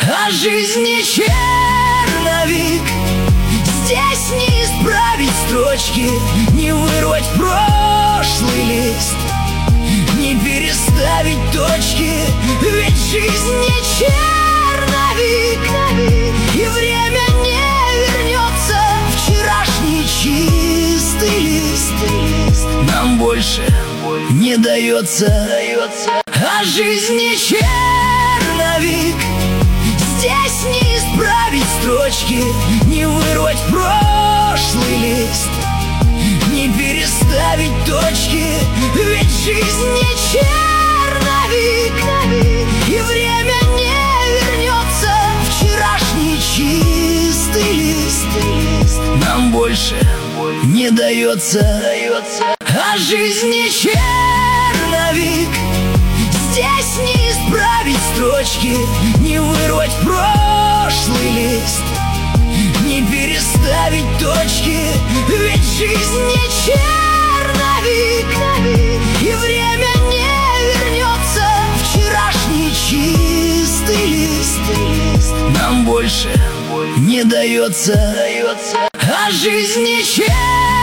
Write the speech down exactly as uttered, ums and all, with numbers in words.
А жизнь не черновик, здесь не исправить строчки, не вырвать прошлый лист, не переставить точки. Ведь жизнь не черновик, и время не вернется. Вчерашний чистый лист нам больше не дается. А жизнь не черновик, здесь не исправить строчки, не вырвать прошлый лист, не переставить точки. Ведь жизнь не черновик, и время не вернется. Вчерашний чистый лист нам больше не дается. А жизнь не черновик, здесь не исправить строчки, не вырвать прошлый лист, не переставить точки. Ведь жизнь не черновик, и время не вернется. Вчерашний чистый лист нам больше не дается. А жизнь не черновик.